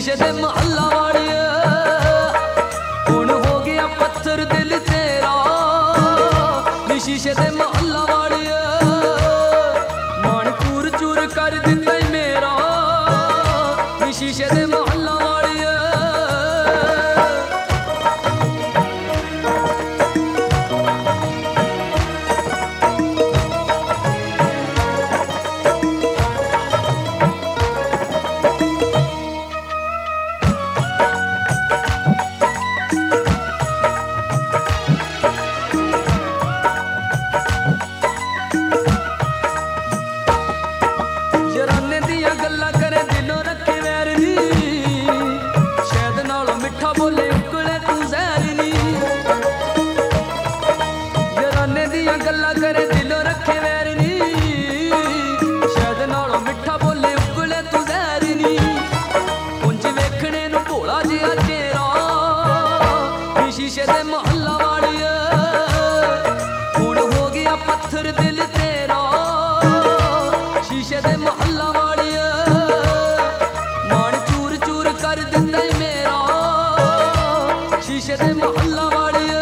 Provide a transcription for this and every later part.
शीशे दे महल्ला वाड़िया हुण हो गया पत्थर दिल तेरा नी शीशे दे महल्ला वाड़िया मन चूर चूर कर दिता मेरा नी शीशे दे महल्ला वाड़िया गल्ला करे दिलों रखे वैर नी शहद नालों मिठा बोले उकले तू जहर नी याराने दियां गल्ला करे दिलों रखे वैर नी शहद नालों मिठा बोले उकले तू जहर नी उंज वेखने नू भोला जिहा चेहरा शीशे दे महल्ला वाड़िया हुण हो गया पत्थर दिल तेरा शीशे दे महल्ला वाड़िया शीशे दे महल्ला वाड़िया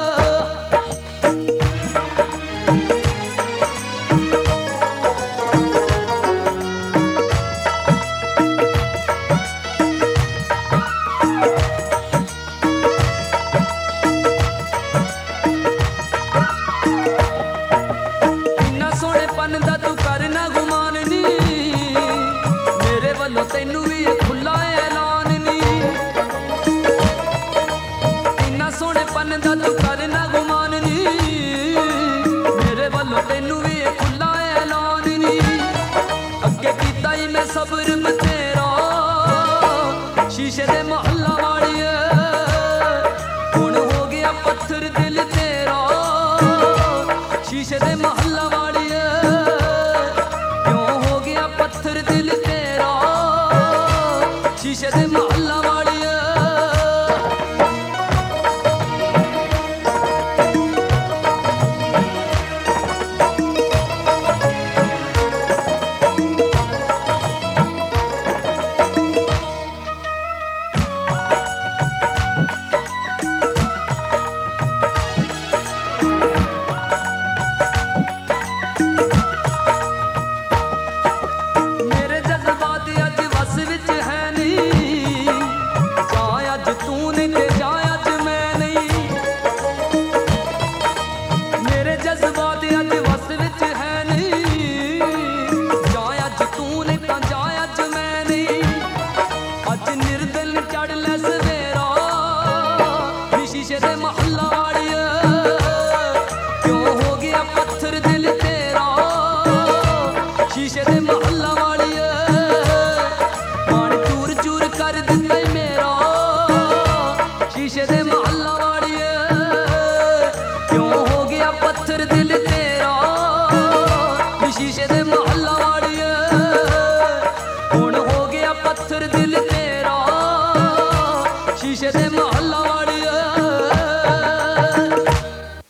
इन्ना सोहने पन दा तू करना गुमान नी मेरे वल्लों तैनू भी खुला ऐलान नी सोने पन दा तू करना गुमान नी मेरे वालों तेनू भी खुला ऐलान नी अगे कीता ही मैं सब्र बतेरा शीशे दे महल्ला वाड़िया हुण हो गया पत्थर दिल तेरा शीशे दे महल्ला वाड़िया क्यों हो गया पत्थर दिल तेरा शीशे दे महल्ला वाड़िया शीशे दे महल्ला वाड़िया क्यों हो गया पत्थर दिल तेरा शीशे दे महल्ला वाड़िया मन चूर चूर कर दिता मेरा शीशे दे महल्ला वाड़िया क्यों हो गया पत्थर दिल तेरा शीशे दे महल्ला वाड़िया हुण हो गया पत्थर दिल